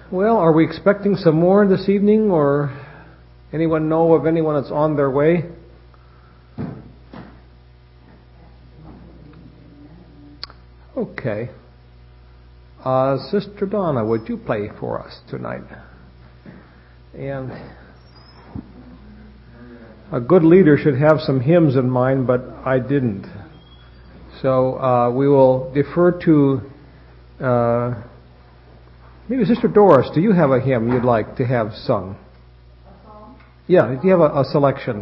Well, are we expecting some more this evening, or anyone know of anyone that's on their way? Okay. Sister Donna, would you play for us tonight? And a good leader should have some hymns in mind, but I didn't. So we will defer to maybe Sister Doris. Do you have a hymn you'd like to have sung? A song? Yeah, do you have a selection?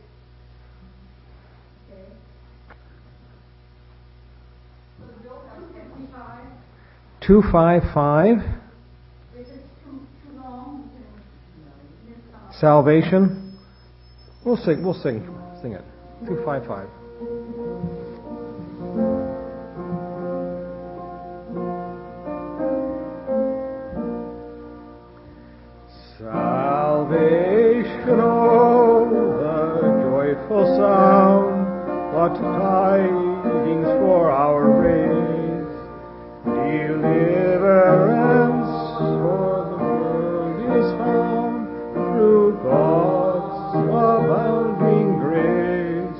255. If it's too long, you can miss out. Salvation. We'll sing it. 255. Salvation, oh, the joyful sound, what tidings for our race. Deliverance for the world is found through God's abounding grace.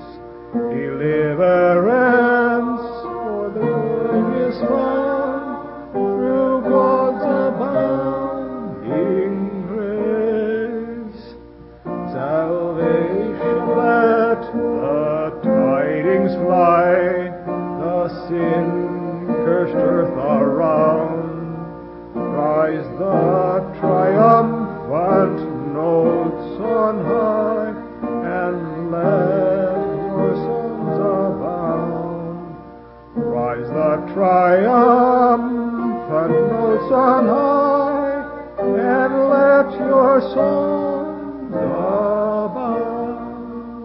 Deliverance for the world is found through God's abounding grace. Salvation, let the tidings fly, the sin-cursed earth around. Rise the triumphant notes on high, and let your songs abound. Rise the triumphant notes on high, and let your songs abound.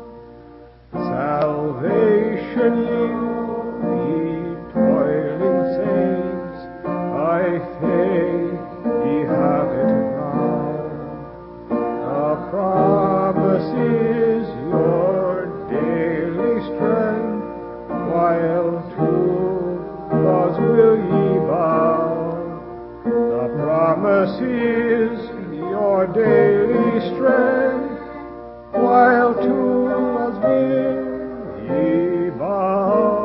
Salvation yield, ye toiling saints, by faith ye have it now. The promise is your daily strength, while to God's will ye bow. The promise is your daily strength, while to God's will ye bow.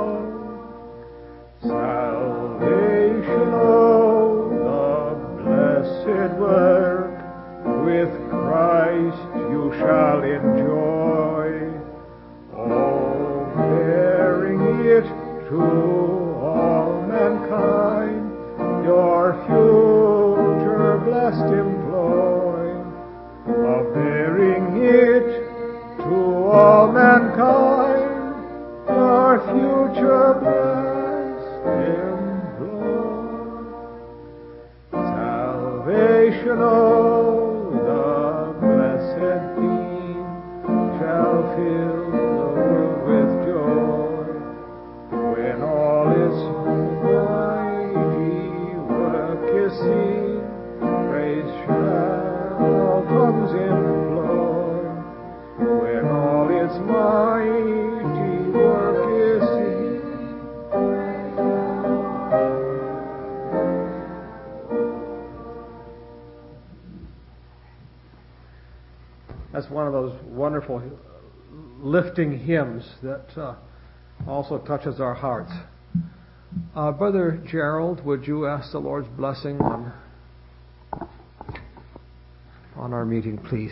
Salvation, oh, the blessed work, with Christ you shall enjoy. Oh, bearing it to all mankind, your future blessed employ. Of bearing it to all mankind, your future blessed employ. Salvation, oh, the blessed theme, shall fill the world with joy, when all its mighty work is seen. Praise shall all tongues employ, when all its mighty work is seen. That's one of those wonderful lifting hymns that also touches our hearts. Brother Gerald, would you ask the Lord's blessing on our meeting, please?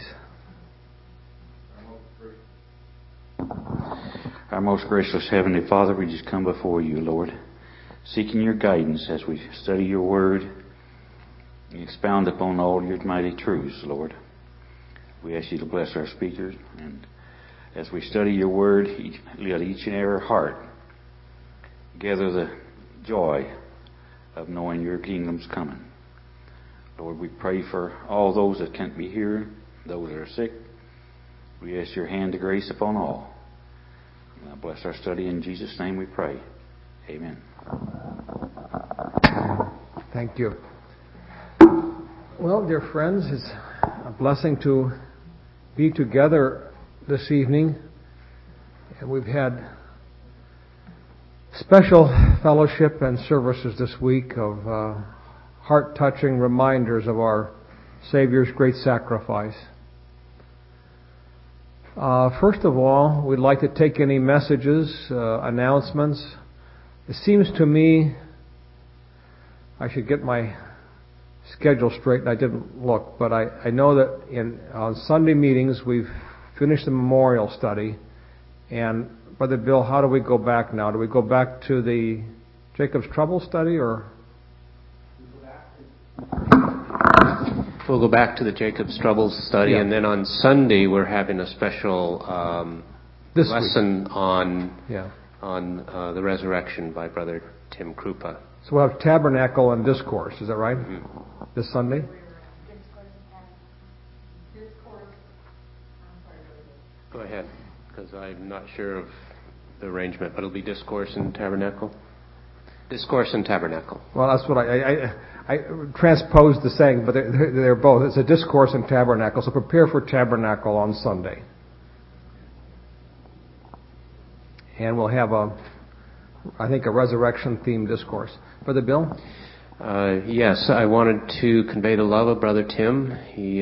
Our most gracious Heavenly Father, we just come before you, Lord, seeking your guidance as we study your word and expound upon all your mighty truths, Lord. We ask you to bless our speakers, and as we study your word, let each and every heart gather the joy of knowing your kingdom's coming. Lord, we pray for all those that can't be here, those that are sick. We ask your hand of grace upon all. Now bless our study in Jesus' name we pray. Amen. Thank you. Well, dear friends, it's a blessing to be together this evening. And we've had special fellowship and services this week of heart-touching reminders of our Savior's great sacrifice. First of all, we'd like to take any messages, announcements. It seems to me I should get my schedule straight, and I didn't look, but I know that on Sunday meetings we've finished the memorial study. And Brother Bill, how do we go back now? Do we go back to the Jacob's Trouble study, or? We'll go back to the Jacob's Troubles study, and then on Sunday we're having a special lesson on the resurrection by Brother Tim Krupa. So we'll have Tabernacle and Discourse, is that right? Mm-hmm. This Sunday? Go ahead, because I'm not sure of the arrangement, but it'll be Discourse and Tabernacle. Discourse and Tabernacle. Well, that's what I transposed the saying, but they're both. It's a Discourse and Tabernacle, so prepare for Tabernacle on Sunday. And we'll have a resurrection-themed discourse. Brother Bill? Yes, I wanted to convey the love of Brother Tim. He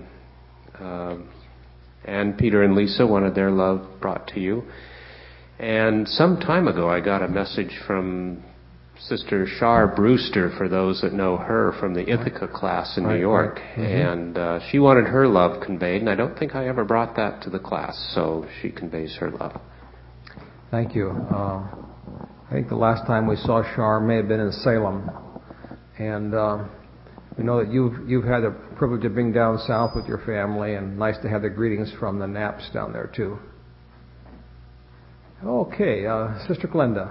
and Peter and Lisa wanted their love brought to you. And some time ago I got a message from Sister Shar Brewster, for those that know her, from the Ithaca class in New York. Right. Mm-hmm. And she wanted her love conveyed, and I don't think I ever brought that to the class, so she conveys her love. Thank you. I think the last time we saw Shar may have been in Salem, and we know that you've had the privilege of being down south with your family, and nice to have the greetings from the Knaps down there too. Okay, Sister Glenda.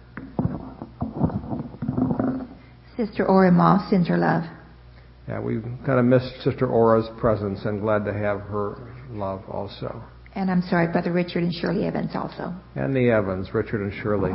Sister Ora Moss sends her love. Yeah, we kind of missed Sister Ora's presence, and glad to have her love also. And I'm sorry, Brother Richard and Shirley Evans also. And the Evans, Richard and Shirley.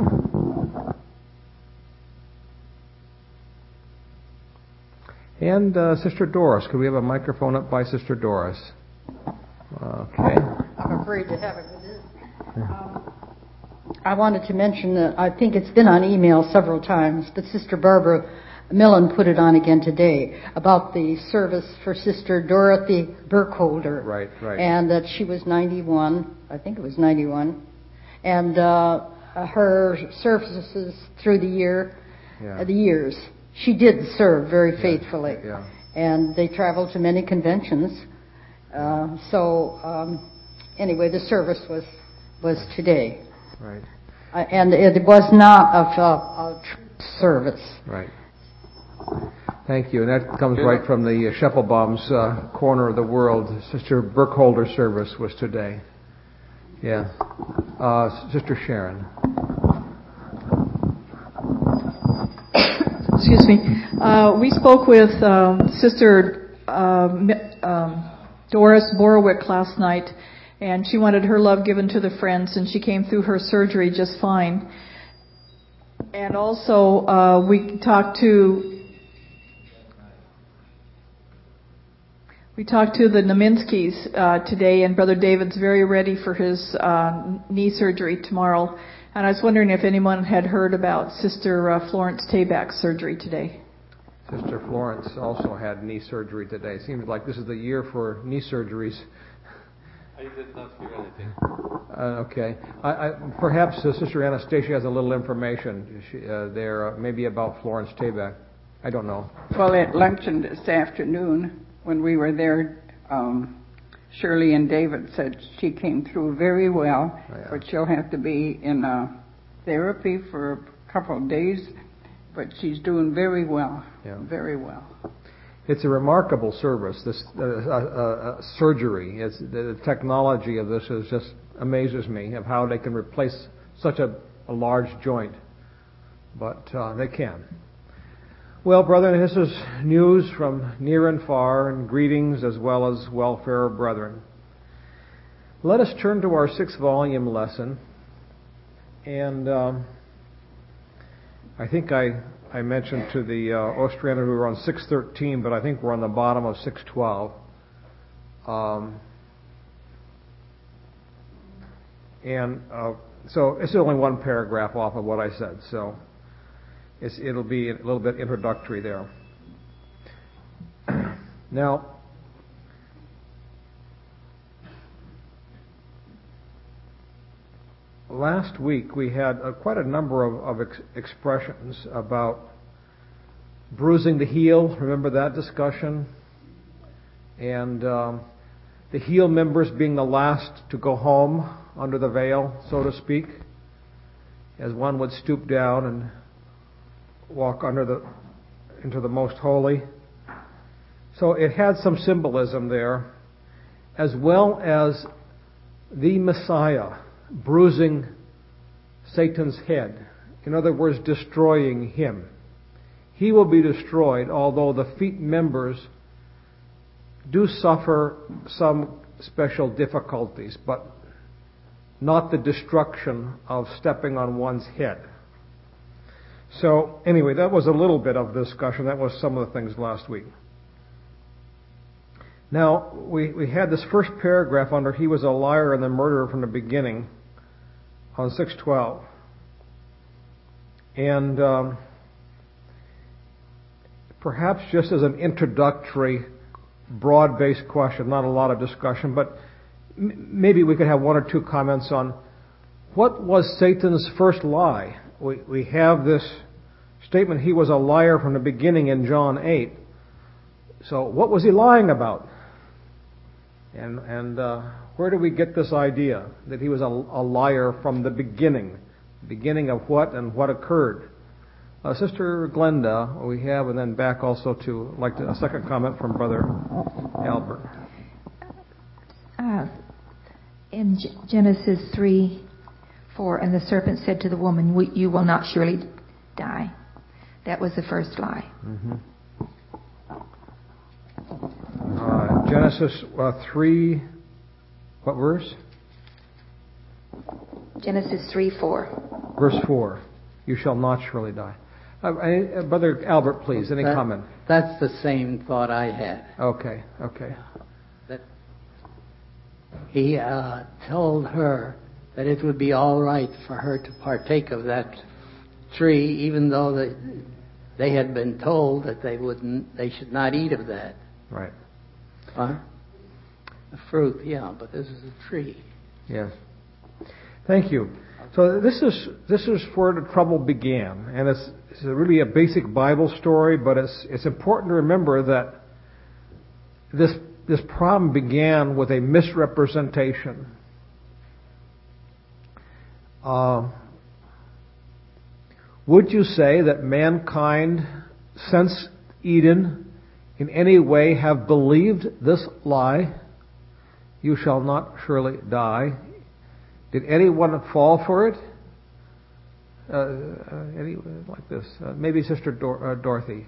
And Sister Doris. Could we have a microphone up by Sister Doris? Okay. I'm afraid to have it with this. I wanted to mention that I think it's been on email several times, but Sister Barbara Millen put it on again today about the service for Sister Dorothy Burkholder. Right. And that she was 91, I think it was 91. And her services through the years, she did serve very faithfully. Yeah. And they traveled to many conventions. Anyway, the service was today. Right. And it was not a service. Right. Thank you. And that comes right from the Scheffelbaum's corner of the world. Sister Burkholder's service was today. Yeah. Sister Sharon. Excuse me. We spoke with Sister Doris Borowick last night, and she wanted her love given to the friends, and she came through her surgery just fine. And also, we talked to the Nominskys today, and Brother David's very ready for his knee surgery tomorrow. And I was wondering if anyone had heard about Sister Florence Tabak's surgery today. Sister Florence also had knee surgery today. It seems like this is the year for knee surgeries. I did not hear anything. Okay. Perhaps Sister Anastasia has a little information there, maybe about Florence Tabak. I don't know. Well, at luncheon this afternoon, when we were there, Shirley and David said she came through very well, but she'll have to be in therapy for a couple of days, but she's doing very well, very well. It's a remarkable service, this surgery. The technology of this just amazes me, of how they can replace such a large joint, but they can. Well, brethren, this is news from near and far, and greetings as well as welfare of brethren. Let us turn to our 6th volume lesson, and I think I mentioned to the Ostrander who were on 613, but I think we're on the bottom of 612. So it's only one paragraph off of what I said, so it'll be a little bit introductory there. Now, last week we had quite a number of expressions about bruising the heel. Remember that discussion? And the heel members being the last to go home under the veil, so to speak, as one would stoop down and walk into the most holy. So it had some symbolism there, as well as the Messiah bruising Satan's head. In other words, destroying him. He will be destroyed, although the feet members do suffer some special difficulties, but not the destruction of stepping on one's head. So anyway, that was a little bit of discussion. That was some of the things last week. Now, we had this first paragraph under he was a liar and the murderer from the beginning on 6:12. And perhaps just as an introductory, broad-based question, not a lot of discussion, but maybe we could have one or two comments on what was Satan's first lie. We have this statement, he was a liar from the beginning in John 8. So what was he lying about? And where do we get this idea that he was a liar from the beginning? Beginning of what and what occurred? Sister Glenda, we have, and then back also to a second comment from Brother Albert. In Genesis 3:4, and the serpent said to the woman, "You will not surely die." That was the first lie. Mm-hmm. Genesis 3, what verse? Genesis 3:4. Verse 4. You shall not surely die. Brother Albert, please, any comment? That's the same thought I had. Okay. That he told her that it would be all right for her to partake of that tree, even though they had been told that they should not eat of that. Right. The fruit, yeah, but this is a tree. Yes. Thank you. So this is where the trouble began, and it's really a basic Bible story, but it's important to remember that this problem began with a misrepresentation. Would you say that mankind, since Eden, in any way have believed this lie? You shall not surely die. Did anyone fall for it? Like this? Maybe Sister Dorothy.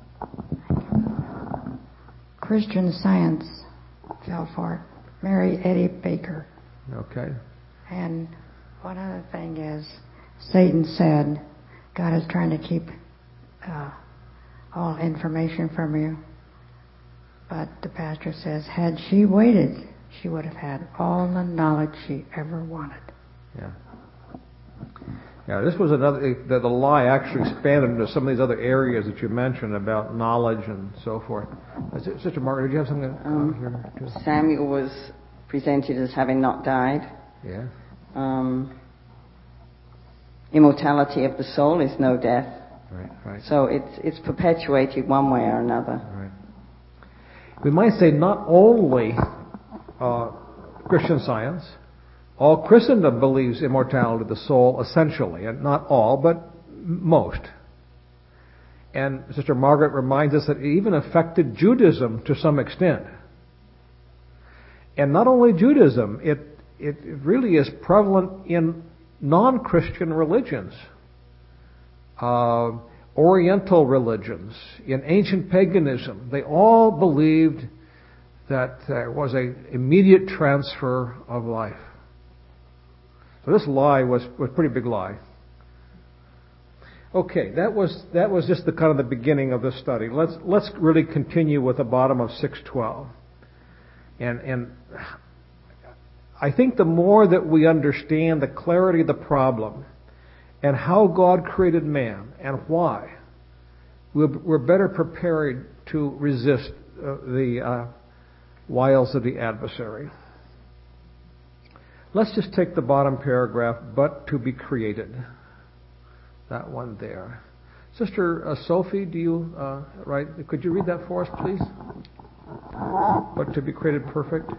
Christian Science fell for it. Mary Eddie Baker. Okay. And one other thing is, Satan said, God is trying to keep all information from you. But the pastor says, had she waited, she would have had all the knowledge she ever wanted. Yeah, this was another, the lie actually expanded into some of these other areas that you mentioned about knowledge and so forth. Sister Margaret, did you have something here too? Samuel was presented as having not died. Yeah. Immortality of the soul is no death. Right. So it's perpetuated one way or another. Right. We might say not only Christian Science, all Christendom believes immortality of the soul essentially, and not all, but most. And Sister Margaret reminds us that it even affected Judaism to some extent. And not only Judaism, it really is prevalent in non-Christian religions, Oriental religions, in ancient paganism. They all believed that there was an immediate transfer of life. So this lie was a pretty big lie. Okay, that was just the kind of the beginning of this study. Let's really continue with the bottom of 6:12. And I think the more that we understand the clarity of the problem and how God created man and why, we're better prepared to resist the wiles of the adversary. Let's just take the bottom paragraph, but to be created. That one there. Sister Sophie, do you could you read that for us, please? But to be created perfect.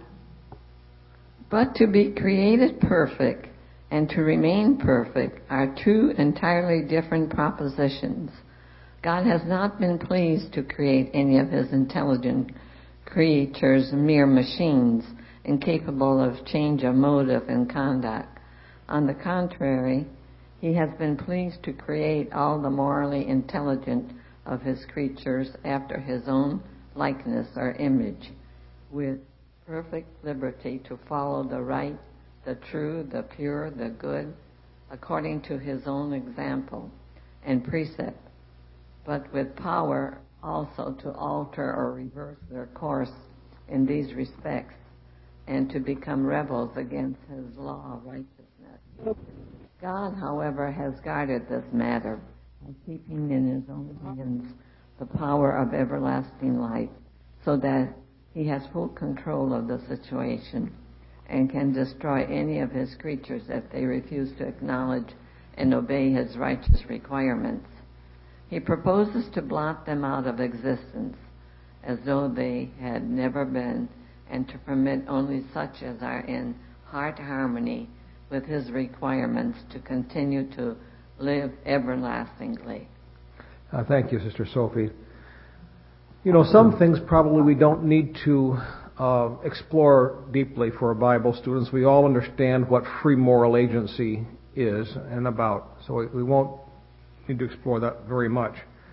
But to be created perfect and to remain perfect are two entirely different propositions. God has not been pleased to create any of his intelligent creatures mere machines, incapable of change of motive and conduct. On the contrary, he has been pleased to create all the morally intelligent of his creatures after his own likeness or image, with perfect liberty to follow the right, the true, the pure, the good, according to his own example and precept, but with power also to alter or reverse their course in these respects, and to become rebels against his law of righteousness. God, however, has guarded this matter, keeping in his own hands the power of everlasting life, so that he has full control of the situation and can destroy any of his creatures if they refuse to acknowledge and obey his righteous requirements. He proposes to blot them out of existence as though they had never been, and to permit only such as are in heart harmony with his requirements to continue to live everlastingly. Thank you, Sister Sophie. You know, some things probably we don't need to explore deeply for Bible students. We all understand what free moral agency is and about, so we won't need to explore that very much.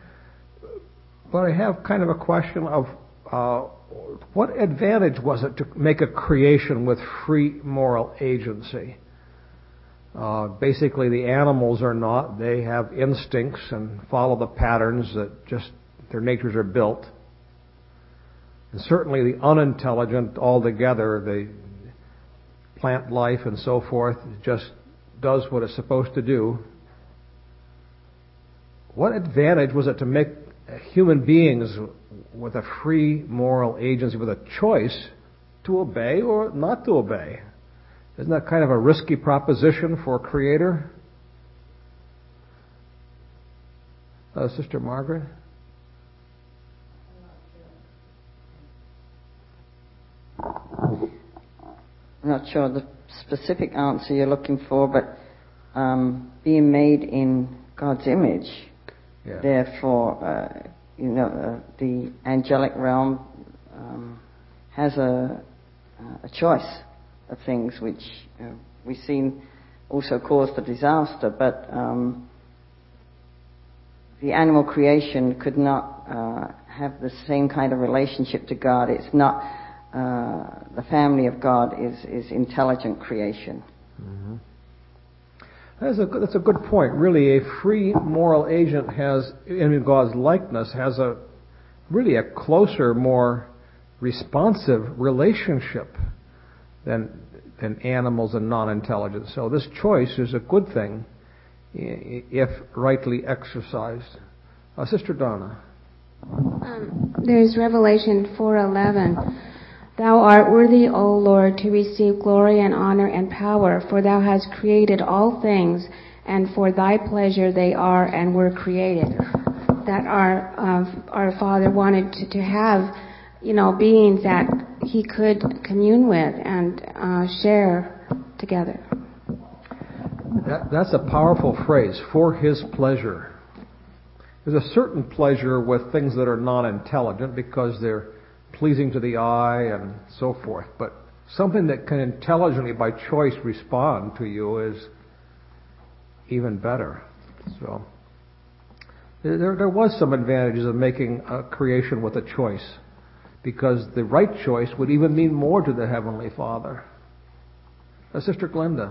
But I have kind of a question of what advantage was it to make a creation with free moral agency? Basically, the animals are not. They have instincts and follow the patterns that just their natures are built. And certainly the unintelligent altogether, the plant life and so forth, just does what it's supposed to do. What advantage was it to make human beings with a free moral agency, with a choice to obey or not to obey? Isn't that kind of a risky proposition for a creator? Sister Margaret? I'm not sure the specific answer you're looking for, but being made in God's image, therefore, the angelic realm has a choice of things which we've seen also cause the disaster, but the animal creation could not have the same kind of relationship to God. It's not the family of God is intelligent creation. Mm-hmm. That's a good point. Really, a free moral agent has, in God's likeness, has a closer, more responsive relationship than animals and non-intelligent. So this choice is a good thing if rightly exercised. Sister Donna. There's Revelation 4:11. Thou art worthy, O Lord, to receive glory and honor and power, for thou hast created all things, and for thy pleasure they are and were created. That our Father wanted to have, beings that he could commune with and share together. That's a powerful phrase, for his pleasure. There's a certain pleasure with things that are non-intelligent because they're pleasing to the eye and so forth. But something that can intelligently, by choice, respond to you is even better. So there was some advantages of making a creation with a choice, because the right choice would even mean more to the Heavenly Father. Sister Glenda.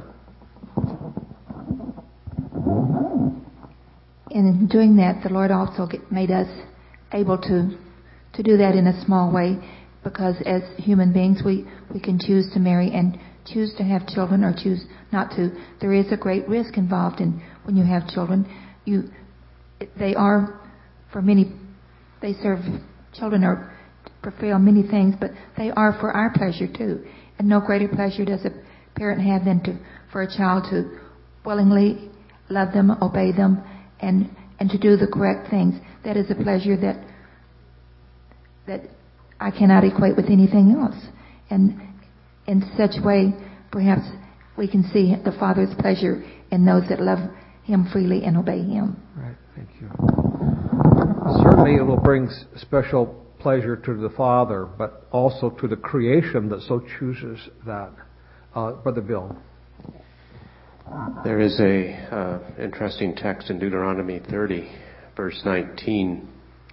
In doing that, the Lord also made us able to do that in a small way, because as human beings we can choose to marry and choose to have children or choose not to. There is a great risk involved in when you have children. Children are fulfill many things, but they are for our pleasure too. And no greater pleasure does a parent have than for a child to willingly love them, obey them, and to do the correct things. That is a pleasure that I cannot equate with anything else. And in such way, perhaps we can see the Father's pleasure in those that love Him freely and obey Him. Right, thank you. Certainly it will bring special pleasure to the Father, but also to the creation that so chooses that. Brother Bill. There is a interesting text in Deuteronomy 30, verse 19.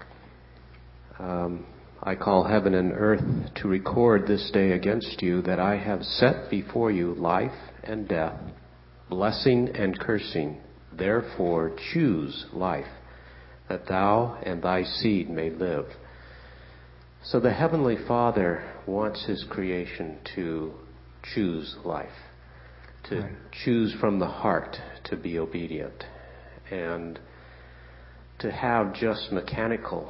I call heaven and earth to record this day against you that I have set before you life and death, blessing and cursing. Therefore choose life, that thou and thy seed may live. So the Heavenly Father wants His creation to choose life, to choose from the heart to be obedient, and to have just mechanical,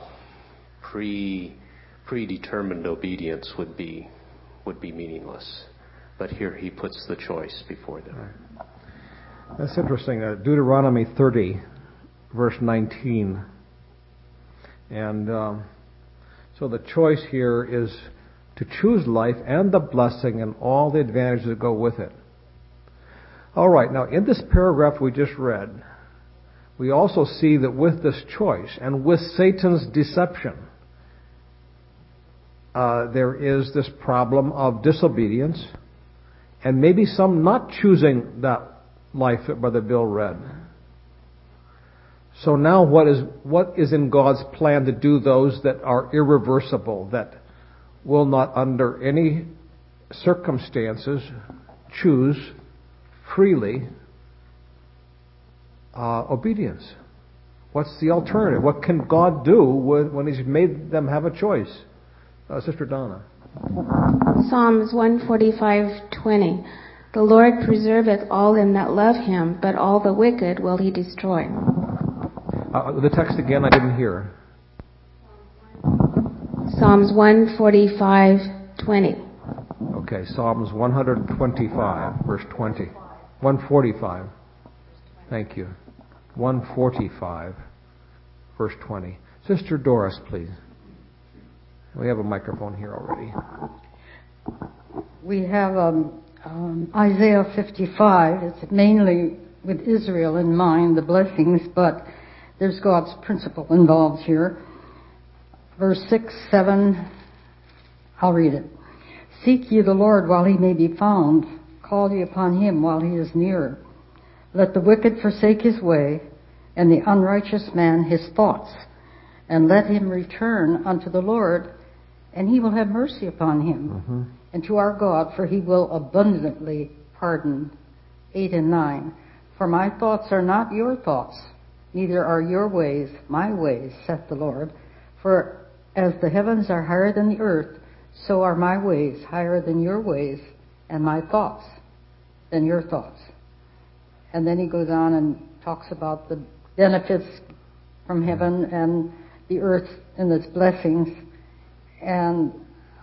predetermined obedience would be meaningless. But here He puts the choice before them. Right. That's interesting. Deuteronomy 30, verse 19. And so the choice here is to choose life and the blessing and all the advantages that go with it. All right, now in this paragraph we just read, we also see that with this choice and with Satan's deception, there is this problem of disobedience and maybe some not choosing that life that Brother Bill read. So now what is in God's plan to do those that are irreversible, that will not under any circumstances choose freely obedience? What's the alternative? What can God do when He's made them have a choice? Sister Donna. Psalms 145:20. The Lord preserveth all them that love Him, but all the wicked will He destroy. The text again, I didn't hear. Psalms 145:20. Okay, Psalms 125, verse 20. 145. Thank you. 145, verse 20. Sister Doris, please. We have a microphone here already. We have Isaiah 55. It's mainly with Israel in mind, the blessings, but there's God's principle involved here. Verse 6, 7, I'll read it. Seek ye the Lord while He may be found. Call ye upon Him while He is near. Let the wicked forsake his way, and the unrighteous man his thoughts. And let him return unto the Lord, and He will have mercy upon him. And to our God, for He will abundantly pardon. 8 and 9. For my thoughts are not your thoughts, neither are your ways my ways, saith the Lord. For as the heavens are higher than the earth, so are my ways higher than your ways, and my thoughts than your thoughts. And then he goes on and talks about the benefits from heaven and the earth and its blessings. And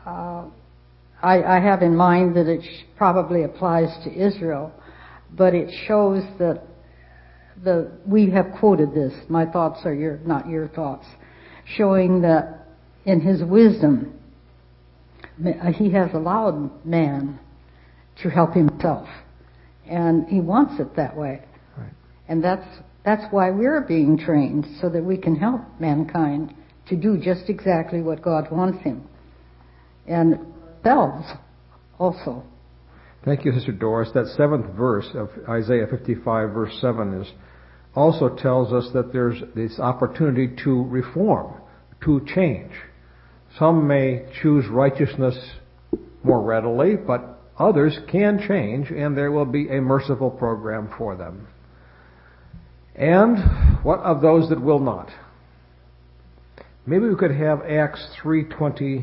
I have in mind that it probably applies to Israel, but it shows that we have quoted this, my thoughts are not your thoughts, showing that in His wisdom, He has allowed man to help himself. And He wants it that way. Right. And that's why we're being trained, so that we can help mankind to do just exactly what God wants him. And ourselves also. Thank you, Sister Doris. That 7th verse of Isaiah 55, verse 7, also tells us that there's this opportunity to reform, to change. Some may choose righteousness more readily, but others can change, and there will be a merciful program for them. And what of those that will not? Maybe we could have Acts 3:22.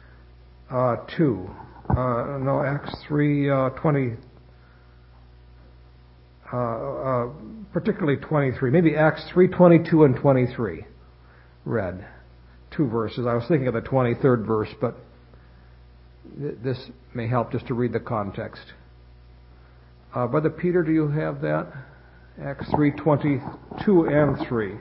Acts 3:20. Particularly 23. Maybe Acts 3:22 and 23. Read. 2 verses. I was thinking of the 23rd verse, but this may help just to read the context. Brother Peter, do you have that? Acts 3:22 and 3.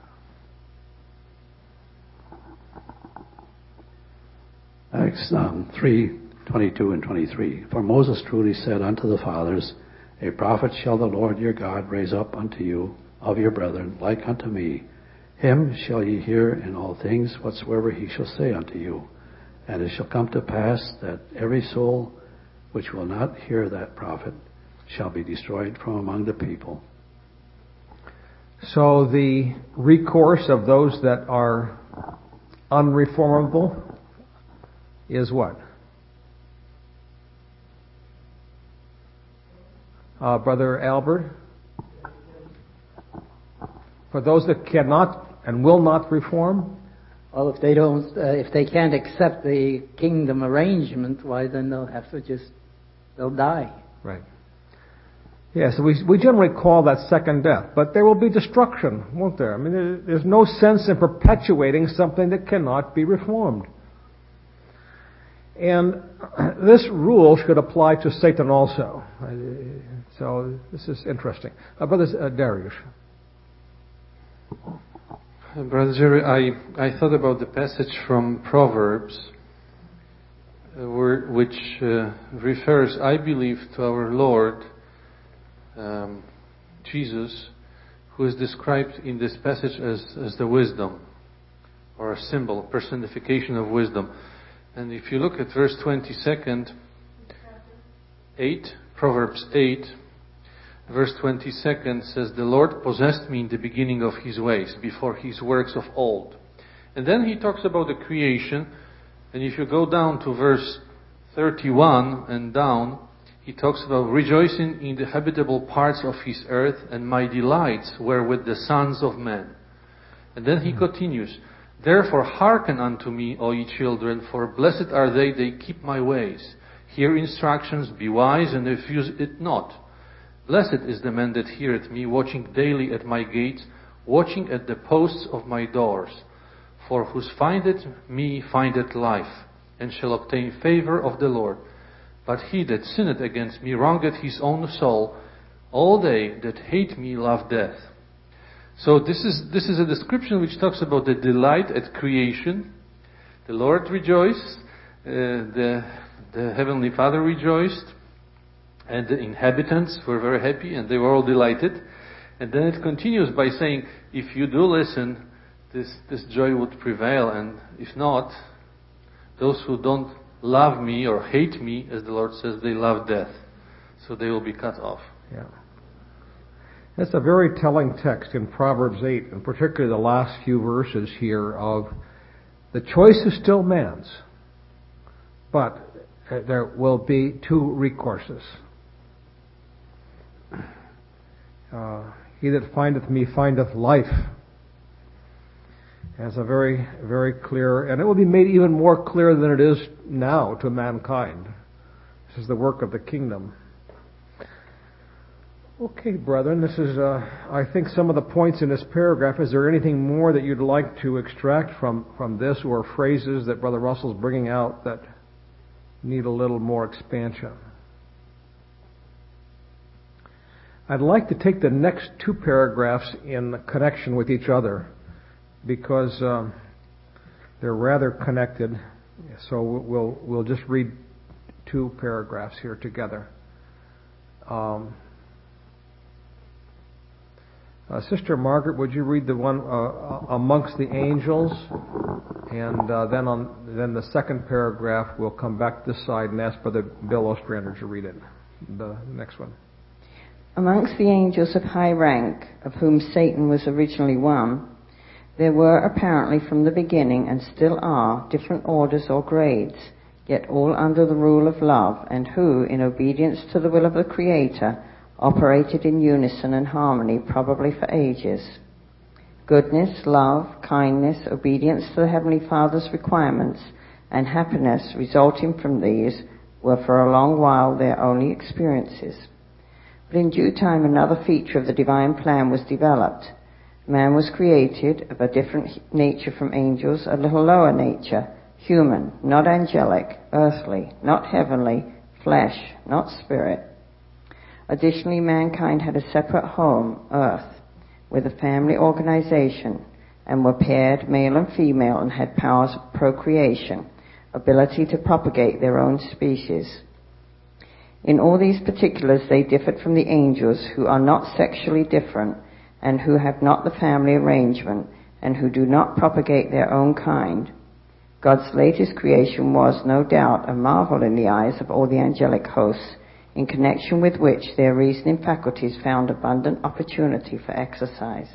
Acts 3:22 and 23. For Moses truly said unto the fathers, a prophet shall the Lord your God raise up unto you of your brethren, like unto me. Him shall ye hear in all things whatsoever he shall say unto you. And it shall come to pass that every soul which will not hear that prophet shall be destroyed from among the people. So the recourse of those that are unreformable is what? Brother Albert? For those that cannot and will not reform? Well, if they can't accept the kingdom arrangement, why then they'll die. Right. Yes, we generally call that second death, but there will be destruction, won't there? I mean, there's no sense in perpetuating something that cannot be reformed. And this rule should apply to Satan also. So this is interesting. Brother Darius. Brother Jerry, I thought about the passage from Proverbs, which refers, I believe, to our Lord Jesus, who is described in this passage as the wisdom, or a symbol, personification of wisdom. And if you look at verse 22nd, 8, Proverbs 8, verse 22nd says, the Lord possessed me in the beginning of his ways, before his works of old. And then he talks about the creation, and if you go down to verse 31 and down, he talks about rejoicing in the habitable parts of his earth, and my delights were with the sons of men. And then he continues, therefore hearken unto me, O ye children, for blessed are they keep my ways. Hear instructions, be wise, and refuse it not. Blessed is the man that heareth me, watching daily at my gates, watching at the posts of my doors. For whose findeth me findeth life, and shall obtain favor of the Lord. But he that sinneth against me wrongeth his own soul. All they that hate me love death. So this is a description which talks about the delight at creation. The Lord rejoiced, the Heavenly Father rejoiced, and the inhabitants were very happy, and they were all delighted. And then it continues by saying, if you do listen, this joy would prevail, and if not, those who don't love me or hate me, as the Lord says, they love death. So they will be cut off. Yeah. That's a very telling text in Proverbs 8, and particularly the last few verses here of the choice is still man's, but there will be two recourses. He that findeth me findeth life. Has a very, very clear, and it will be made even more clear than it is now to mankind. This is the work of the kingdom. Okay, brethren, this is, I think, some of the points in this paragraph. Is there anything more that you'd like to extract from this, or phrases that Brother Russell's bringing out that need a little more expansion? I'd like to take the next two paragraphs in connection with each other, because they're rather connected. So we'll just read two paragraphs here together. Sister Margaret, would you read the one amongst the angels, and then the second paragraph we'll come back this side and ask Brother Bill Ostrander to read it. The next one. Amongst the angels of high rank, of whom Satan was originally one, there were apparently from the beginning, and still are, different orders or grades, yet all under the rule of love, and who, in obedience to the will of the Creator, operated in unison and harmony probably for ages. Goodness, love, kindness, obedience to the Heavenly Father's requirements, and happiness resulting from these were for a long while their only experiences. But in due time another feature of the divine plan was developed. Man was created of a different nature from angels, a little lower nature, human, not angelic, earthly, not heavenly, flesh, not spirit. Additionally, mankind had a separate home, earth, with a family organization, and were paired, male and female, and had powers of procreation, ability to propagate their own species. In all these particulars, they differed from the angels, who are not sexually different, and who have not the family arrangement, and who do not propagate their own kind. God's latest creation was, no doubt, a marvel in the eyes of all the angelic hosts, in connection with which their reasoning faculties found abundant opportunity for exercise.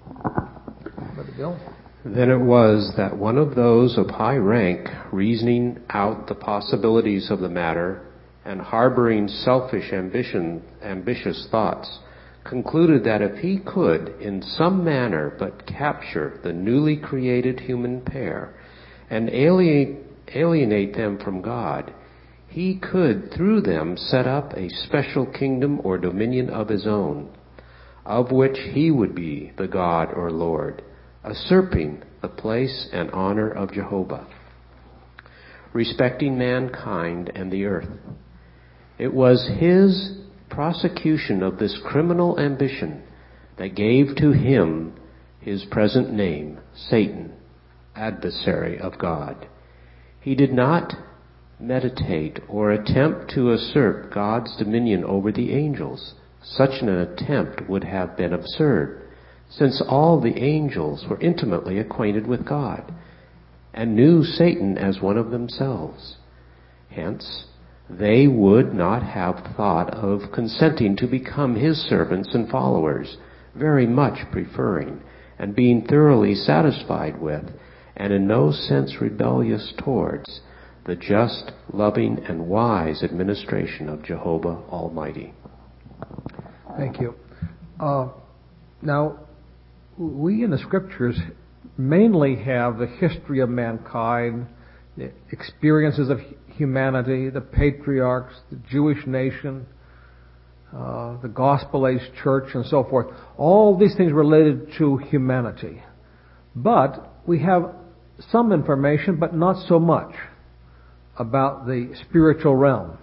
Then it was that one of those of high rank, reasoning out the possibilities of the matter, and harboring selfish ambitious thoughts, concluded that if he could, in some manner, but capture the newly created human pair, and alienate them from God, he could, through them, set up a special kingdom or dominion of his own, of which he would be the God or Lord, usurping the place and honor of Jehovah, respecting mankind and the earth. It was his prosecution of this criminal ambition that gave to him his present name, Satan, adversary of God. He did not meditate or attempt to usurp God's dominion over the angels. Such an attempt would have been absurd, since all the angels were intimately acquainted with God and knew Satan as one of themselves. Hence, they would not have thought of consenting to become his servants and followers, very much preferring and being thoroughly satisfied with, and in no sense rebellious towards, the just, loving, and wise administration of Jehovah Almighty. Thank you. Now, we in the Scriptures mainly have the history of mankind, the experiences of humanity, the patriarchs, the Jewish nation, the Gospel Age Church, and so forth. All these things related to humanity. But we have some information, but not so much, about the spiritual realm.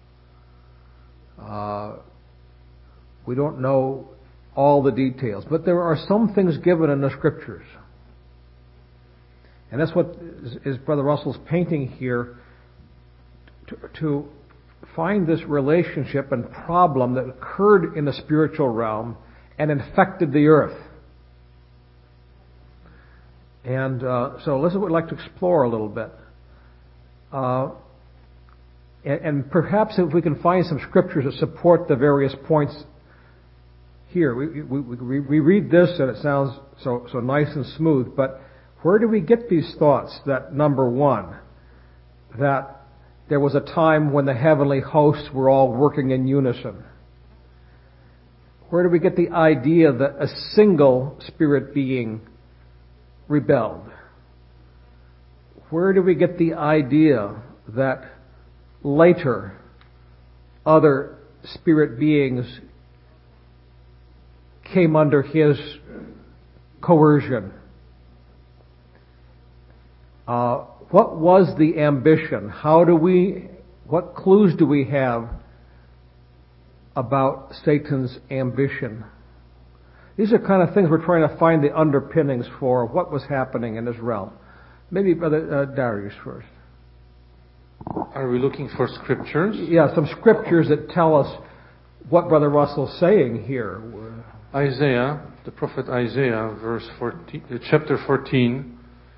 We don't know all the details, but there are some things given in the Scriptures. And that's what is Brother Russell's painting here, to find this relationship and problem that occurred in the spiritual realm and infected the earth. And so this is what we'd like to explore a little bit. And perhaps if we can find some scriptures that support the various points here. We read this and it sounds so nice and smooth, but where do we get these thoughts that, number one, that there was a time when the heavenly hosts were all working in unison? Where do we get the idea that a single spirit being rebelled? Where do we get the idea that later other spirit beings came under his coercion? What was the ambition? What clues do we have about Satan's ambition? These are kind of things we're trying to find the underpinnings for what was happening in this realm. Maybe Brother Darius first. Are we looking for scriptures? Yeah, some scriptures that tell us what Brother Russell's saying here. Isaiah, the prophet Isaiah, chapter 14.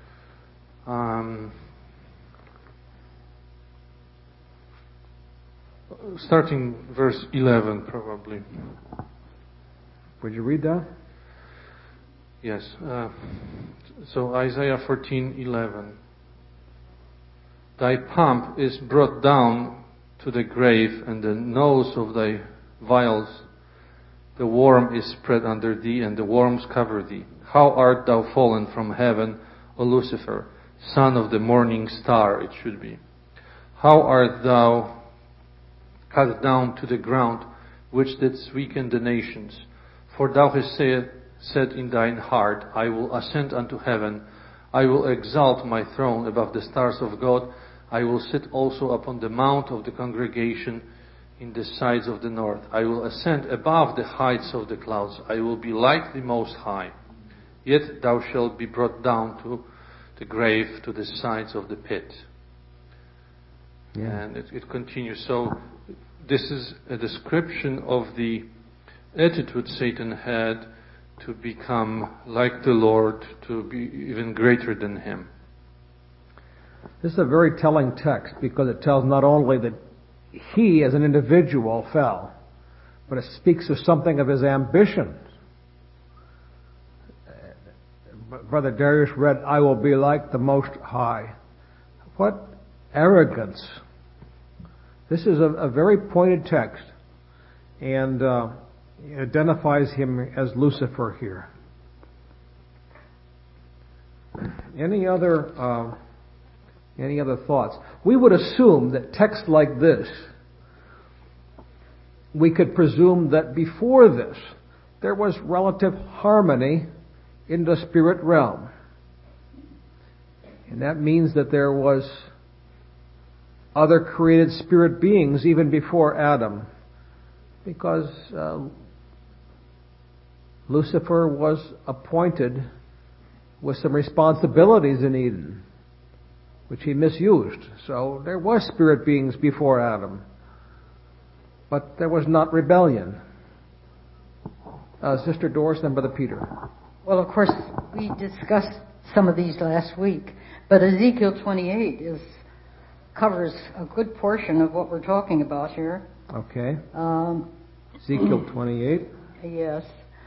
Starting verse 11, probably. Would you read that? Yes. So Isaiah 14:11. Thy pomp is brought down to the grave, and the nose of thy vials, the worm is spread under thee, and the worms cover thee. How art thou fallen from heaven, O Lucifer, son of the morning star, it should be. How art thou cast down to the ground, which didst weaken the nations? For thou hast said in thine heart, I will ascend unto heaven, I will exalt my throne above the stars of God, I will sit also upon the mount of the congregation in the sides of the north. I will ascend above the heights of the clouds. I will be like the Most High. Yet thou shalt be brought down to the grave, to the sides of the pit. And it continues. So this is a description of the attitude Satan had to become like the Lord, to be even greater than Him. This is a very telling text because it tells not only that he as an individual fell, but it speaks of something of his ambitions. Brother Darius read, I will be like the Most High. What arrogance. This is a very pointed text, and it identifies him as Lucifer here. Any other thoughts? We would assume that text like this, we could presume that before this, there was relative harmony in the spirit realm. And that means that there was other created spirit beings even before Adam, because Lucifer was appointed with some responsibilities in Eden, which he misused. So there was spirit beings before Adam, but there was not rebellion. Sister Doris, then Brother Peter. Well, of course, we discussed some of these last week, but Ezekiel 28 covers a good portion of what we're talking about here. Okay. Ezekiel 28. Yes.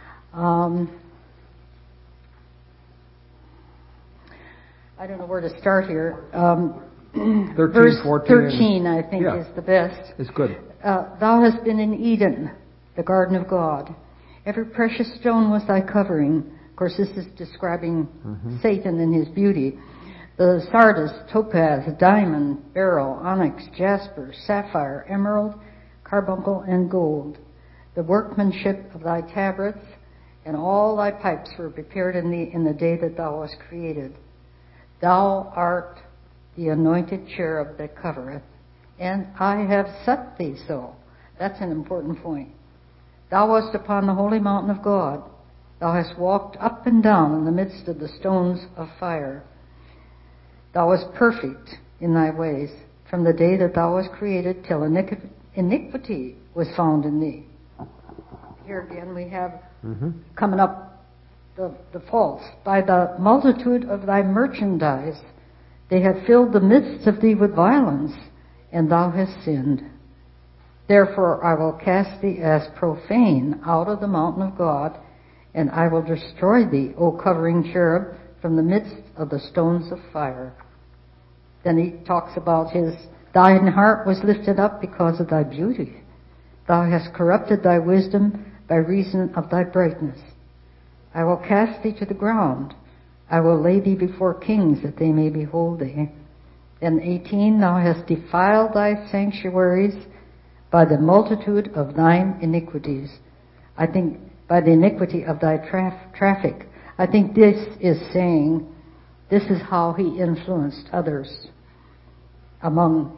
I don't know where to start here. 13, verse 14, 13, I think, is the best. It's good. Thou hast been in Eden, the garden of God. Every precious stone was thy covering. Of course, this is describing Satan and his beauty. The sardius, topaz, diamond, beryl, onyx, jasper, sapphire, emerald, carbuncle, and gold. The workmanship of thy tabrets and all thy pipes were prepared in the day that thou wast created. Thou art the anointed cherub that covereth, and I have set thee so. That's an important point. Thou wast upon the holy mountain of God. Thou hast walked up and down in the midst of the stones of fire. Thou wast perfect in thy ways, from the day that thou wast created till iniquity was found in thee. Here again we have coming up the false. By the multitude of thy merchandise they have filled the midst of thee with violence, and thou hast sinned. Therefore I will cast thee as profane out of the mountain of God, and I will destroy thee, O covering cherub, from the midst of the stones of fire. Then he talks about thine heart was lifted up because of thy beauty. Thou hast corrupted thy wisdom by reason of thy brightness. I will cast thee to the ground. I will lay thee before kings that they may behold thee. Then 18, thou hast defiled thy sanctuaries by the multitude of thine iniquities. I think by the iniquity of thy traffic. I think this is saying, this is how he influenced others among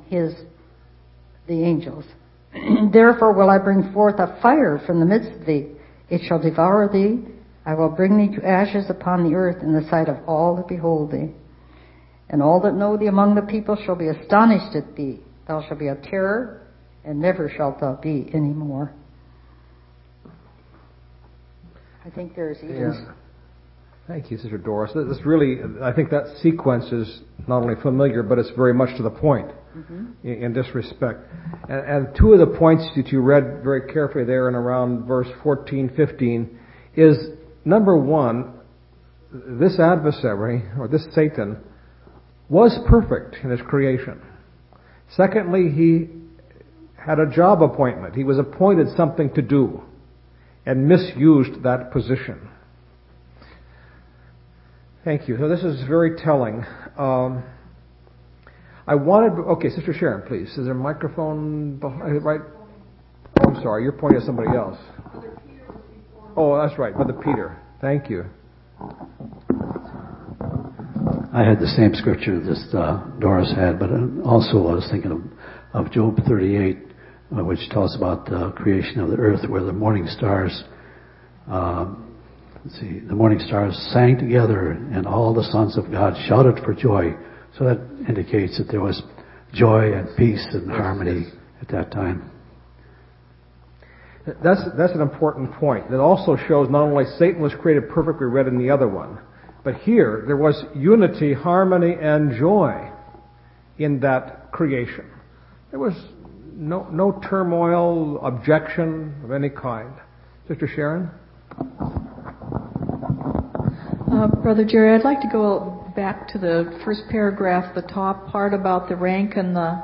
the angels. Therefore will I bring forth a fire from the midst of thee. It shall devour thee. I will bring thee to ashes upon the earth in the sight of all that behold thee. And all that know thee among the people shall be astonished at thee. Thou shalt be a terror, and never shalt thou be any more. I think there's even... Yeah. Thank you, Sister Doris. This really, I think that sequence is not only familiar, but it's very much to the point in this respect. And two of the points that you read very carefully there and around verse 14, 15 is, number one, this adversary, or this Satan, was perfect in his creation. Secondly, he had a job appointment. He was appointed something to do and misused that position. Thank you. So this is very telling. Okay, Sister Sharon, please. Is there a microphone behind, right? Oh, I'm sorry, you're pointing at somebody else. Oh, that's right, Brother Peter. Thank you. I had the same scripture that Doris had, but also I was thinking of Job 38, which tells about the creation of the earth, where the morning stars, the morning stars sang together, and all the sons of God shouted for joy. So that indicates that there was joy and peace and harmony at that time. That's an important point. That also shows not only Satan was created perfect, we read in the other one, but here there was unity, harmony, and joy in that creation. There was no turmoil, objection of any kind. Sister Sharon? Brother Jerry, I'd like to go back to the first paragraph, the top part about the rank and the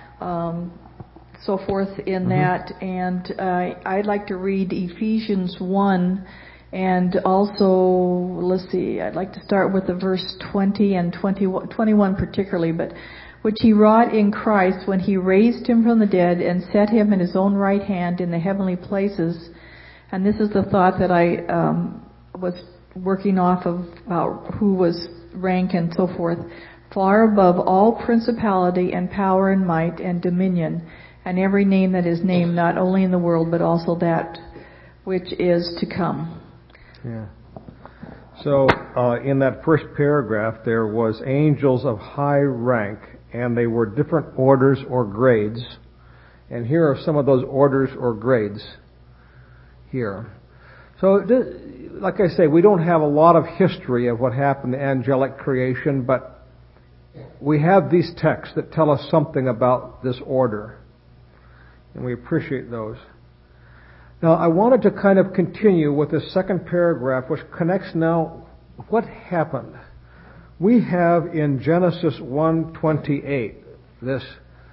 so forth in that, and I'd like to read Ephesians 1, and also, let's see, I'd like to start with the verse 20 and 21 particularly, but which he wrought in Christ when he raised him from the dead and set him in his own right hand in the heavenly places. And this is the thought that I was working off of who was rank and so forth, far above all principality and power and might and dominion, and every name that is named, not only in the world, but also that which is to come. Yeah. So in that first paragraph, there was angels of high rank, and they were different orders or grades. And here are some of those orders or grades here. So, like I say, we don't have a lot of history of what happened in angelic creation, but we have these texts that tell us something about this order. And we appreciate those. Now, I wanted to kind of continue with the second paragraph, which connects now what happened. We have in Genesis 1:28 this,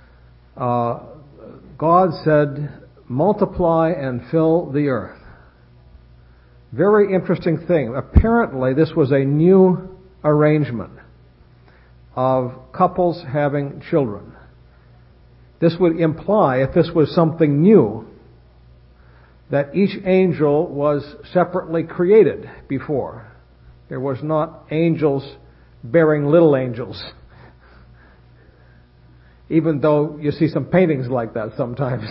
God said, multiply and fill the earth. Very interesting thing. Apparently, this was a new arrangement of couples having children. This would imply, if this was something new, that each angel was separately created before. There was not angels bearing little angels. Even though you see some paintings like that sometimes.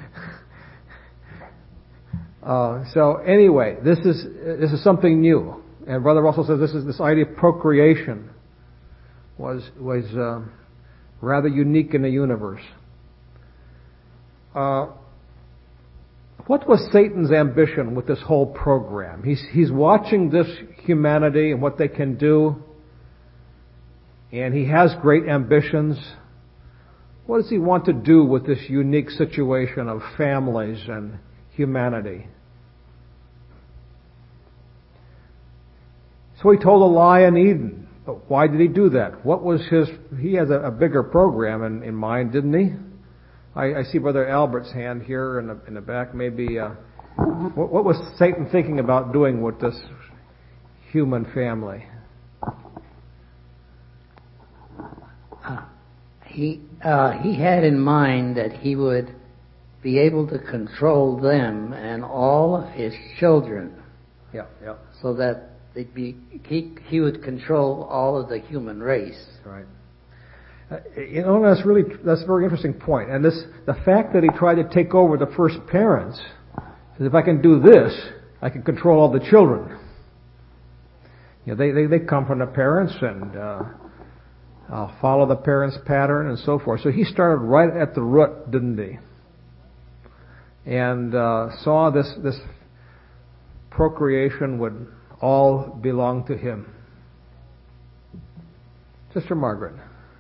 So anyway, this is something new. And Brother Russell says this idea of procreation was rather unique in the universe. What was Satan's ambition with this whole program? He's watching this humanity and what they can do, and he has great ambitions. What does he want to do with this unique situation of families and humanity? So he told a lie in Eden. But why did he do that? What was he has a bigger program in mind, didn't he? I see Brother Albert's hand here in the back. Maybe what was Satan thinking about doing with this human family? He had in mind that he would be able to control them and all of his children. Yeah. So that he would control all of the human race. Right. That's a very interesting point. And the fact that he tried to take over the first parents, says if I can do this, I can control all the children. They come from the parents and follow the parents' pattern and so forth. So he started right at the root, didn't he? And saw this procreation would all belong to him. Sister Margaret.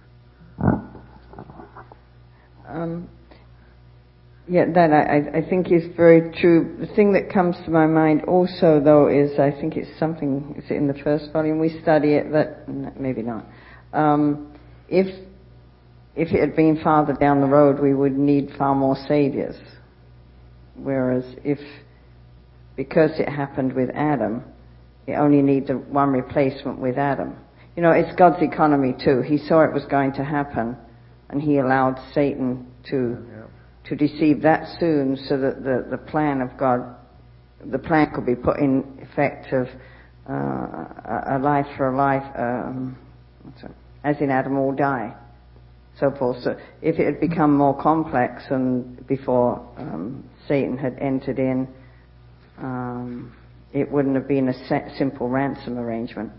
That I think is very true. The thing that comes to my mind also, though, is I think it's something, is it in the first volume? We study it, but maybe not. If it had been farther down the road, we would need far more saviors. Whereas because it happened with Adam, it only needs one replacement with Adam. It's God's economy too. He saw it was going to happen, and he allowed Satan to deceive that soon, so that the plan of God, the plan could be put in effect of a life for a life, as in Adam all die, so forth. So if it had become more complex and before Satan had entered in, it wouldn't have been a simple ransom arrangement.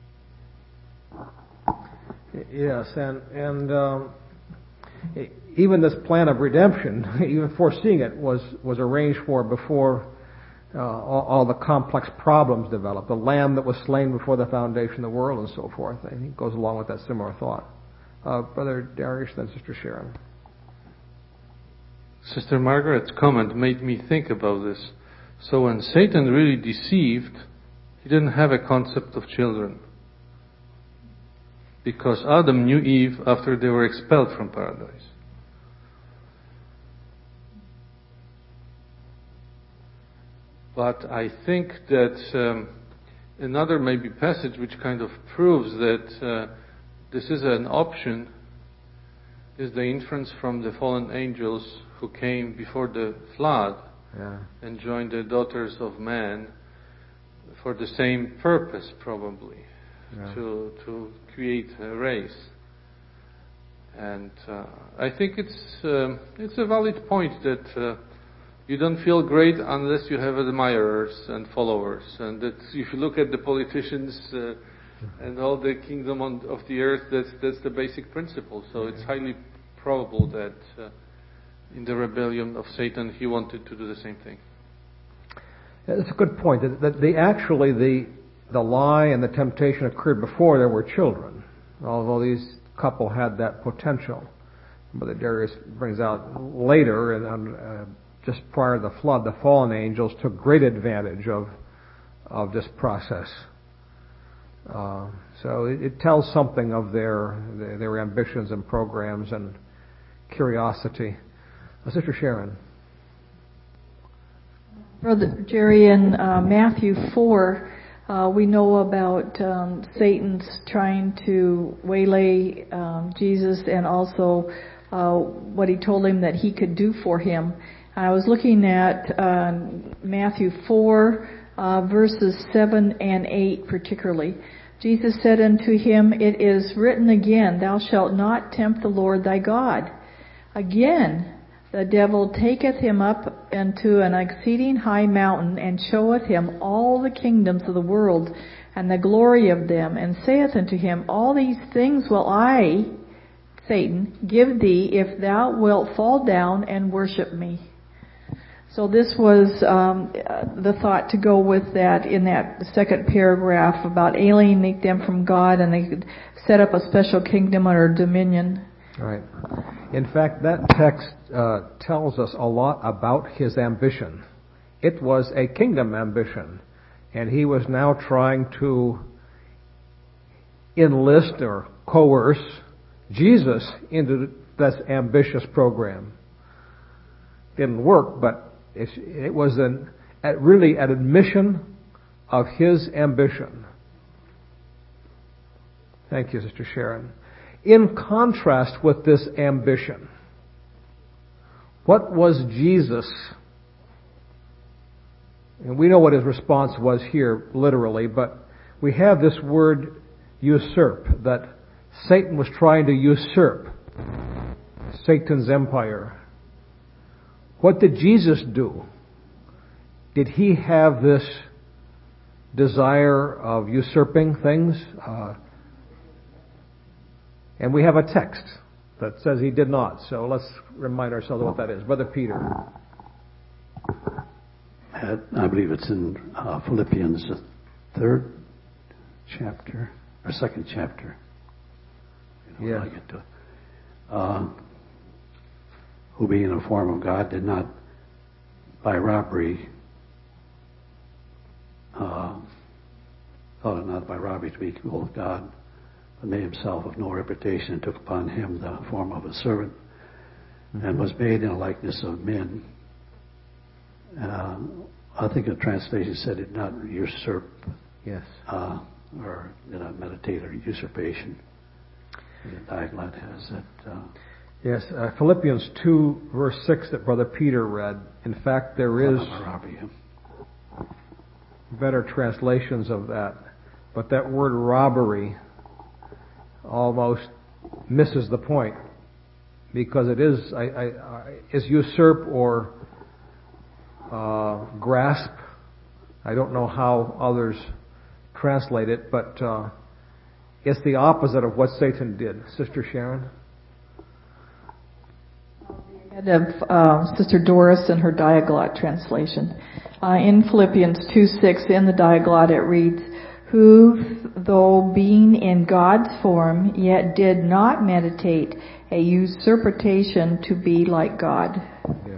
Yes, and even this plan of redemption, even foreseeing it, was arranged for before all the complex problems developed. The lamb that was slain before the foundation of the world and so forth. I think it goes along with that similar thought. Brother Darius, then Sister Sharon. Sister Margaret's comment made me think about this. So when Satan really deceived, he didn't have a concept of children. Because Adam knew Eve after they were expelled from paradise. But I think that another maybe passage which kind of proves that this is an option is the inference from the fallen angels who came before the flood and joined the daughters of man for the same purpose, probably, to create a race. And I think it's a valid point that you don't feel great unless you have admirers and followers. And that if you look at the politicians and all the kingdom of the earth, that's the basic principle. So it's highly probable that in the rebellion of Satan, he wanted to do the same thing. That's a good point. That the lie and the temptation occurred before there were children, although these couple had that potential. Brother Darius brings out later, and just prior to the flood, the fallen angels took great advantage of this process. So it tells something of their ambitions and programs and curiosity. Sister Sharon. Brother Jerry, in Matthew 4, we know about Satan's trying to waylay Jesus, and also what he told him that he could do for him. I was looking at Matthew 4, verses 7 and 8 particularly. Jesus said unto him, It is written again, Thou shalt not tempt the Lord thy God. Again, the devil taketh him up into an exceeding high mountain, and showeth him all the kingdoms of the world, and the glory of them, and saith unto him, All these things will I, Satan, give thee, if thou wilt fall down and worship me. So this was the thought to go with that in that second paragraph about alienating them from God, and they could set up a special kingdom or dominion. Right. In fact, that text tells us a lot about his ambition. It was a kingdom ambition, and he was now trying to enlist or coerce Jesus into this ambitious program. Didn't work, but it was really an admission of his ambition. Thank you, Sister Sharon. In contrast with this ambition, what was Jesus? And we know what his response was here, literally, but we have this word usurp, that Satan was trying to usurp Satan's empire. What did Jesus do? Did he have this desire of usurping things? And we have a text that says he did not. So let's remind ourselves what that is. Brother Peter. I believe it's in Philippians, the 3rd chapter, or 2nd chapter. Yeah. I get to it. Who being in the form of God did not by robbery, thought it not by robbery to be equal with God, but made himself of no reputation, and took upon him the form of a servant, and was made in the likeness of men. I think the translation said did not usurp, yes, or did not meditate or usurpation. The Diaglott has that. Yes, Philippians 2, verse 6 that Brother Peter read. In fact, there is better translations of that. But that word robbery almost misses the point, because it is usurp or grasp. I don't know how others translate it, but it's the opposite of what Satan did. Sister Sharon? And of Sister Doris in her Diaglott translation. In Philippians 2:6, in the Diaglott, it reads, "Who, though being in God's form, yet did not meditate a usurpation to be like God." Yeah.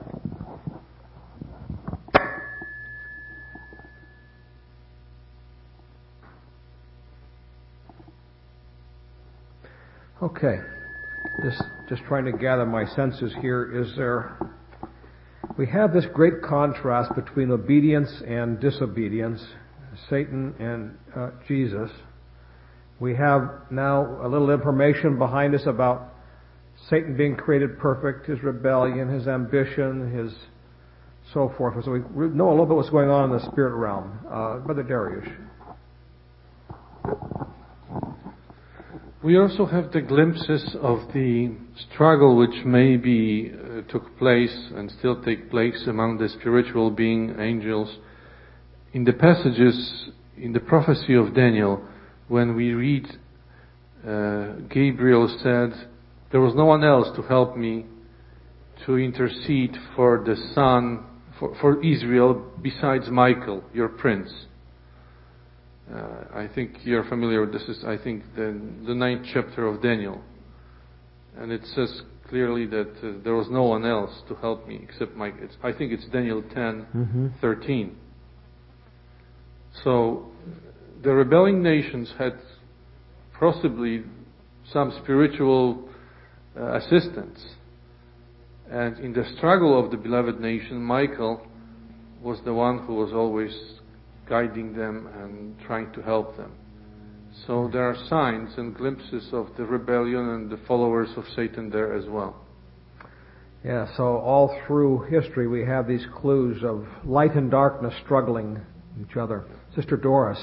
Okay. Just trying to gather my senses here. We have this great contrast between obedience and disobedience, Satan and Jesus. We have now a little information behind us about Satan being created perfect, his rebellion, his ambition, his so forth. So we know a little bit what's going on in the spirit realm. Brother Darius. We also have the glimpses of the struggle which maybe took place and still take place among the spiritual being, angels. In the passages in the prophecy of Daniel, when we read Gabriel said, "There was no one else to help me to intercede for the son, for Israel, besides Michael, your prince." I think you're familiar with this. Is I think the 9th chapter of Daniel, and it says clearly that there was no one else to help me except Michael. I think it's Daniel 10:13. So the rebelling nations had possibly some spiritual assistance, and in the struggle of the beloved nation, Michael was the one who was always guiding them and trying to help them. So there are signs and glimpses of the rebellion and the followers of Satan there as well. Yeah, so all through history we have these clues of light and darkness struggling each other. Sister Doris.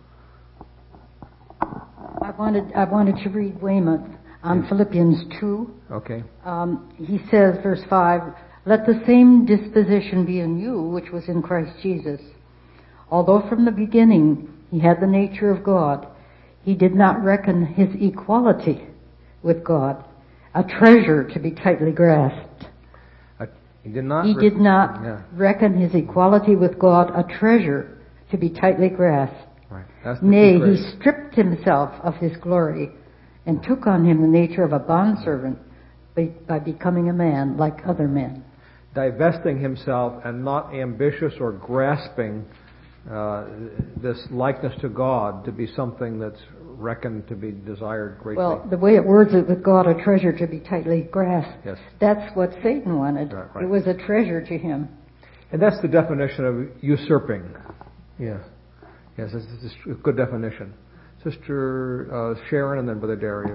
I wanted to read Weymouth on Philippians 2. Okay. He says, verse 5, "Let the same disposition be in you which was in Christ Jesus. Although from the beginning he had the nature of God, he did not reckon his equality with God a treasure to be tightly grasped." He did not reckon his equality with God a treasure to be tightly grasped. Right. Nay, he stripped himself of his glory and took on him the nature of a bondservant by becoming a man like other men. Divesting himself and not ambitious or grasping this likeness to God to be something that's reckoned to be desired greatly. Well, the way it words it with God, a treasure to be tightly grasped. Yes. That's what Satan wanted. Right. It was a treasure to him. And that's the definition of usurping. Yes. Yes, this is a good definition. Sister Sharon and then Brother Darius.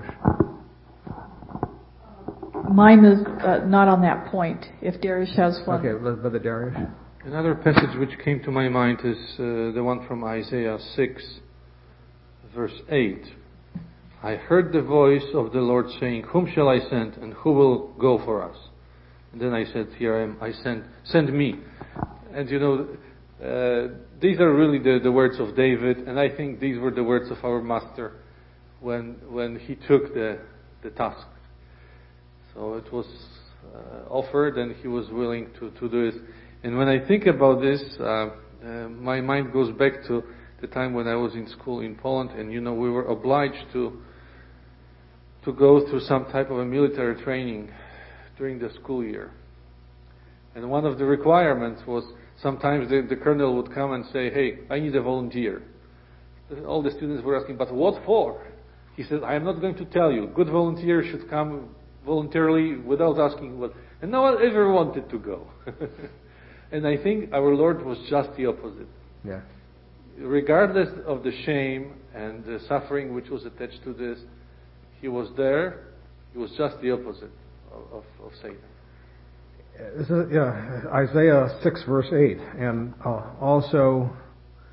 Mine is not on that point, if Darius has one. Okay, Brother Darius. Another passage which came to my mind is the one from Isaiah 6, verse 8. "I heard the voice of the Lord saying, 'Whom shall I send, and who will go for us?' And then I said, 'Here I am, send me.'" And these are really the words of David, and I think these were the words of our Master when he took the task. So it was offered, and he was willing to do it. And when I think about this, my mind goes back to the time when I was in school in Poland, and we were obliged to go through some type of a military training during the school year. And one of the requirements was sometimes the colonel would come and say, "Hey, I need a volunteer." All the students were asking, "But what for?" He said, "I am not going to tell you. Good volunteers should come voluntarily without asking what." And no one ever wanted to go. And I think our Lord was just the opposite. Yeah. Regardless of the shame and the suffering which was attached to this, he was there. He was just the opposite of Satan. Isaiah 6 verse 8, and also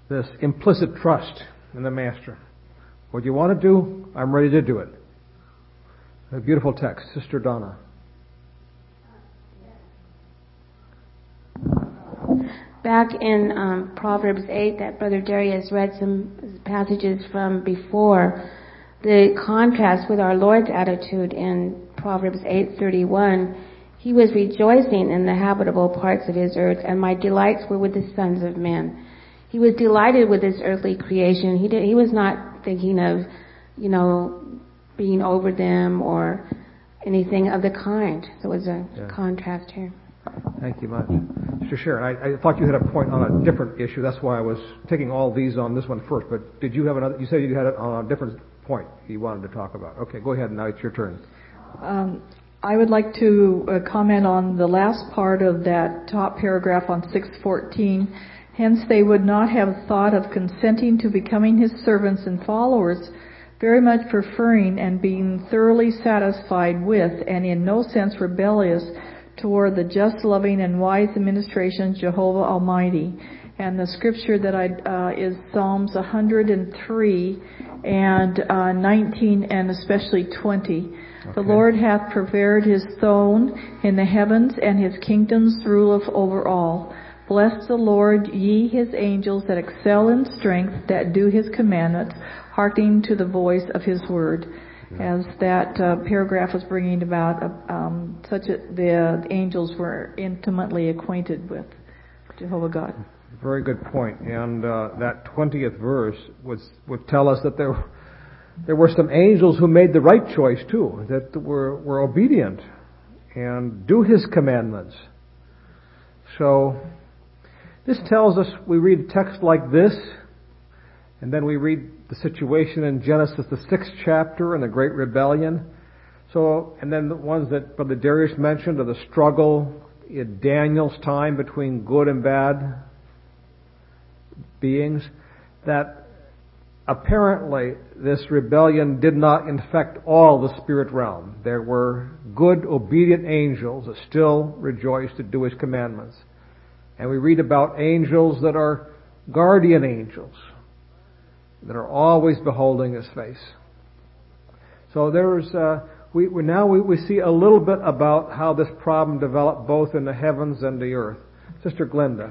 this implicit trust in the Master. What you want to do, I'm ready to do it. A beautiful text. Sister Donna. Back in Proverbs 8 that Brother Darius read some passages from before, the contrast with our Lord's attitude in Proverbs 8:31, he was rejoicing in the habitable parts of his earth, and my delights were with the sons of men. He was delighted with his earthly creation. He was not thinking of, being over them or anything of the kind. So it was a contrast here. Thank you much. Mr. Sharon, I thought you had a point on a different issue. That's why I was taking all these on this one first. But did you have another? You said you had it on a different point you wanted to talk about. Okay, go ahead. Now it's your turn. I would like to comment on the last part of that top paragraph on 6:14. Hence they would not have thought of consenting to becoming his servants and followers, very much preferring and being thoroughly satisfied with, and in no sense rebellious toward the just, loving, and wise administration of Jehovah Almighty. And the scripture that is Psalms 103 and 19 and especially 20. Okay. The Lord hath prepared his throne in the heavens, and his kingdoms ruleth over all. Bless the Lord, ye his angels that excel in strength, that do his commandments, hearkening to the voice of his word. As that paragraph was bringing about, the angels were intimately acquainted with Jehovah God. Very good point. And that 20th verse would tell us that there were some angels who made the right choice too, that were obedient and do his commandments. So this tells us, we read a text like this, and then we read the situation in Genesis, the 6th chapter, and the Great Rebellion. So, and then the ones that Brother Darius mentioned are the struggle in Daniel's time between good and bad beings, that apparently this rebellion did not infect all the spirit realm. There were good, obedient angels that still rejoiced to do his commandments. And we read about angels that are guardian angels, that are always beholding his face. So there's we see a little bit about how this problem developed both in the heavens and the earth. Sister Glenda.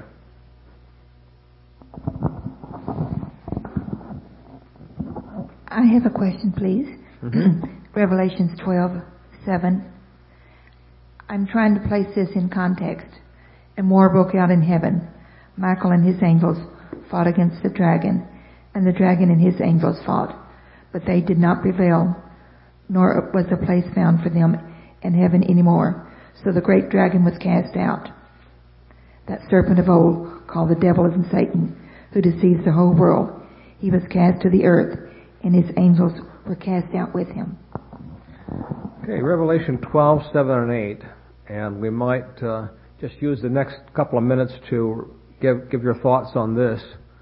I have a question, please. Mm-hmm. Revelations 12:7. I'm trying to place this in context. And war broke out in heaven. Michael and his angels fought against the dragon, and the dragon and his angels fought. But they did not prevail, nor was a place found for them in heaven anymore. So the great dragon was cast out, that serpent of old, called the devil and Satan, who deceives the whole world. He was cast to the earth, and his angels were cast out with him. Okay, Revelation 12:7 and 8, and we might just use the next couple of minutes to give your thoughts on this.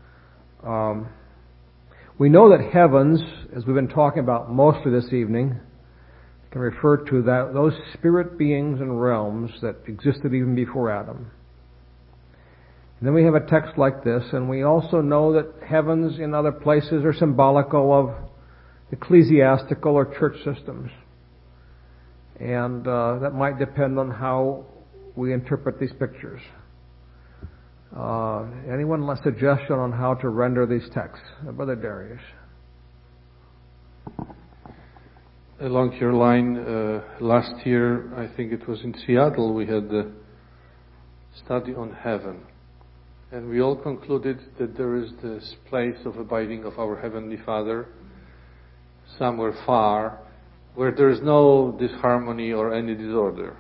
We know that heavens, as we've been talking about mostly this evening, can refer to those spirit beings and realms that existed even before Adam. And then we have a text like this, and we also know that heavens in other places are symbolical of ecclesiastical or church systems. And that might depend on how we interpret these pictures. Anyone a suggestion on how to render these texts? Brother Darius. Along your line, last year, I think it was in Seattle, we had the study on heaven. And we all concluded that there is this place of abiding of our Heavenly Father, somewhere far, where there is no disharmony or any disorder.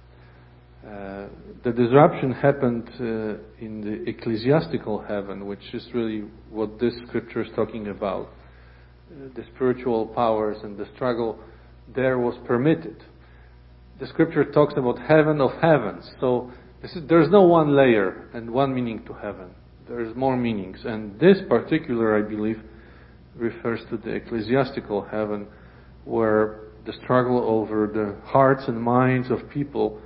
The disruption happened in the ecclesiastical heaven, which is really what this scripture is talking about. The spiritual powers and the struggle there was permitted. The scripture talks about heaven of heavens. So there's no one layer and one meaning to heaven. There's more meanings. And this particular, I believe, refers to the ecclesiastical heaven, where the struggle over the hearts and minds of people